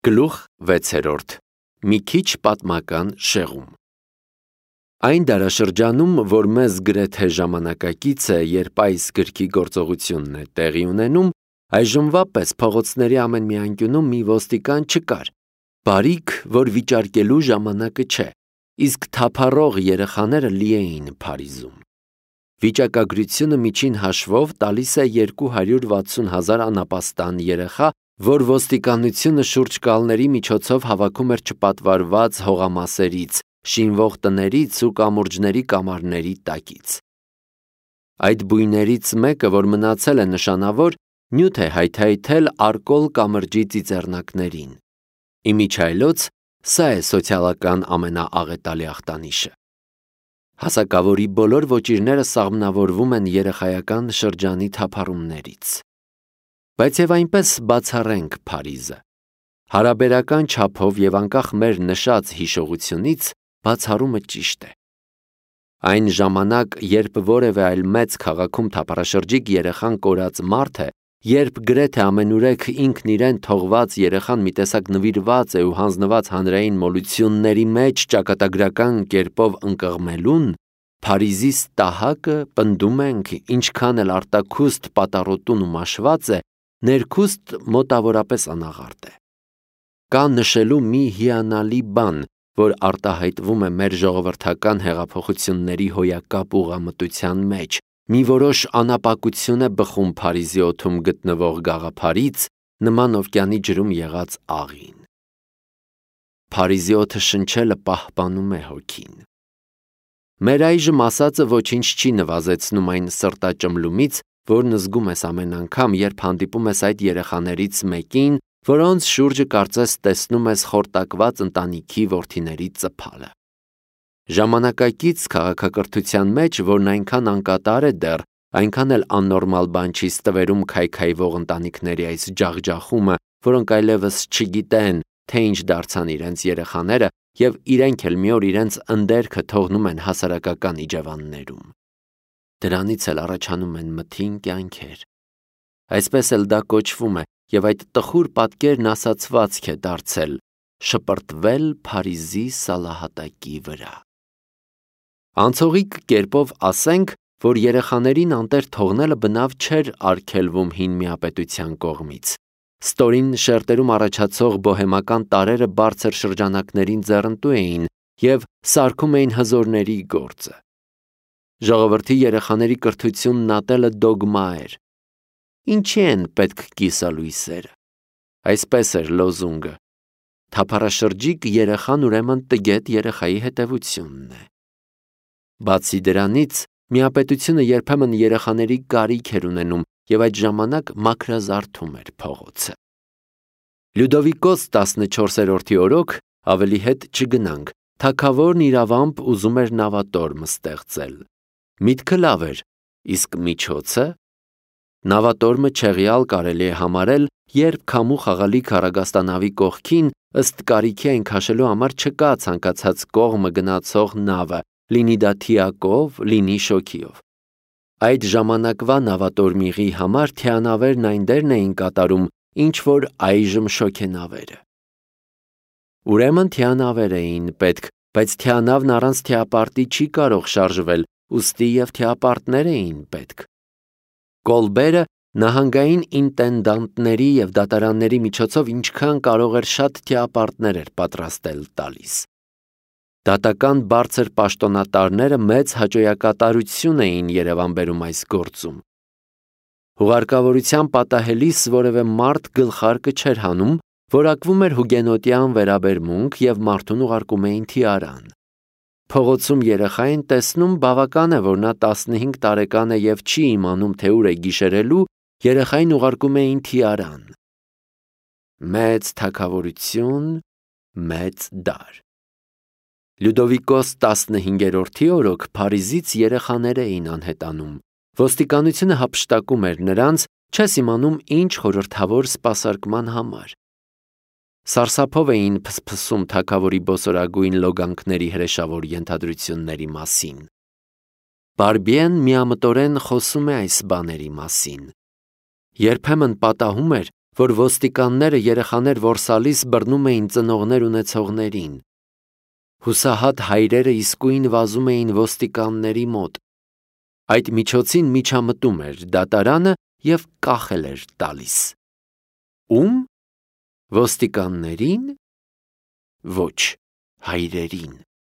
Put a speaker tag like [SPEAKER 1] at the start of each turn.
[SPEAKER 1] Գլուխ 6. Մի քիչ պատմական շեղում։ Այն դարաշրջանում, որ մեզ գրեթե ժամանակակից է, երբ այս գրքի գործողությունն է տեղի ունենում, այժմվա պես փողոցների ամեն մի անկյունում մի ոստիկան չկար, բարիք, որ վիճարկելու ժամանակը չէ, իսկ թափառող երեխաները լի էին Փարիզում։ Վիճակագրությունը միջին հաշվով տալիս է 260,000 անապաստան երեխա, որ ոստիկանությունը շուրջկալների միջոցով հավաքում էր չպատվարված հողամասերից, շինվող տներից ու կամուրջների կամարների տակից։ Այդ բույներից մեկը, որ մնացել է նշանավոր, նյութ է հայթայթել արկոլ կամրջի ծիծեռնակներին։ Իմիջայլոց, սա է սոցիալական ամենաաղետալի ախտանիշը։ Հասակավորի բոլոր ոճիրները սաղմնավորվում են երեխայական շրջանի թափառումներից։ Բայց և այնպես բացառենք Փարիզը։ Հարաբերական չափով և անկախ մեր նշած հիշողությունից բացառումը ճիշտ է։ Այն ժամանակ, երբ որևէ այլ մեծ քաղաքում թափառաշրջիկ երեխան կորած մարդ է, երբ գրեթե ամենուրեք ինքն իրեն թողված երեխան մի տեսակ նվիրված է ու հանձնված հանրային մոլությունների մեջ ճակատագրական կերպով ընկղմելուն, Փարիզի ստահակը, պնդում ենք, ինչքան էլ արտաքուստ պատառոտուն ու մաշված է, ներքուստ մոտավորապես անաղարտ է։ Կա նշելու մի հիանալի բան, որ արտահայտվում է մեր ժողովրդական հեղափոխությունների հոյակապ ուղղամտության մեջ, մի որոշ անապակություն է բխում Փարիզի օդում գտնվող գաղափարից, նման օվկիանի ջրում եղած աղին։ Փարիզի օդը շնչելը պահպանում է հոգին։ Մեր այժմ ասածը ոչինչ չի նվազեցնում այն սրտաճմլումից, որն զգում ես ամեն անգամ, երբ հանդիպում ես այդ երեխաներից մեկին, որոնց շուրջը կարծես տեսնում ես խորտակված ընտանիքի որդիների ծփալը։ Ժամանակակից քաղաքակրթության մեջ, որն այնքան անկատար է դեռ, այնքան էլ աննորմալ բան չի ստվերում քայքայվող ընտանիքների այս ջախջախումը, որոնք այլևս չգիտեն, թե ինչ դարձան իրենց երեխաները և իրենք էլ մի օր իրենց ընդերքը թողնում են հասարակական իջևաններում։ Դրանից էլ առաջանում են մթին կյանքեր։ Այսպես էլ դա կոչվում է, և այդ տխուր պատկերն ասացվածք է դարձել՝ շպրտվել Փարիզի սալահատակի վրա։ Անցողիկ կերպով ասենք, որ երեխաներին անտեր թողնելը բնավ չէր արգելվում հին միապետության կողմից։ Ստորին շերտերում առաջացող բոհեմական տարրերը բարձր շրջանակներին ձեռնտու էին և սարքում էին հզորների գործը։ Ժողովրդի երեխաների կրթությունն ատելը դոգմա էր։ Ինչի են պետք կիսալույսերը։ Այսպես էր լոզունգը։ Թափառաշրջիկ երեխան ուրեմն տգետ երեխայի հետևությունն է։ Բացի դրանից, միապետությունը երբեմն երեխաների կարիք էր ունենում և այդ ժամանակ մաքրազարդում էր փողոցը։ Լյուդովիկոս 14-րդի օրոք, ավելի հետ չգնանք, թագավորն իրավամբ ուզում էր նավատորմ ստեղծել։ Միտքը լավ էր, իսկ միջոցը։ Նավատորմը չեղյալ կարելի է համարել, երբ քամու խաղալիք առագաստանավի կողքին ըստ կարիքի այն քաշելու համար չկա ցանկացած կողմը գնացող նավը, լինի դա թիակով, լինի շոգիով։ Այդ ժամանակվա նավատորմիղի համար թիանավերն այն դերն էին կատարում, ինչ որ այժմ շոգենավերը։ Ուրեմն թիանավեր էին պետք, բայց թիանավն առանց թիապարտի չի կարող շարժվել, ուստի և թիապարտներ էին պետք։ Կոլբերը նահանգային ինտենդանտների և դատարանների միջոցով ինչքան կարող էր շատ թիապարտներ էր պատրաստել տալիս։ Դատական բարձր պաշտոնատարները մեծ հաճոյակատարություն էին Երևան բերում այս գործում։ Հուղարկավորության պատահելիս որևէ մարդ գլխարկը չէր հանում, որակվում էր հուգենոտյան վերաբերմունք և մարդուն ուղարկում էին թիարան։ Փողոցում երեխա են տեսնում, բավական է, որ նա 15 տարեկան է և չի իմանում, թե ուր է գիշերելու, երեխային ուղարկում էին թիարան։ Մեծ թագավորություն, մեծ դար։ Լյուդովիկոս 15-րդի օրոք Փարիզից երեխաներ էին անհետանում։ Ոստիկանությունը հափշտակում էր նրանց, չես իմանում ինչ խորհրդավոր սպասարկման համար։ Սարսափով էին փսփսում թագավորի բոսորագույն լոգանքների հրեշավոր ենթադրությունների մասին։ Բարբիեն միամտորեն խոսում է այս բաների մասին։ Երբեմն պատահում էր, որ ոստիկանները երեխաներ որսալիս բռնում էին ծնողներ ունեցողներին։ Հուսահատ հայրերը իսկույն վազում էին ոստիկանների մոտ։ Այդ միջոցին միջամտում էր դատարանը և կախել էր տալիս։ Ում? Ոստիկաններին? Ոչ, հայրերին։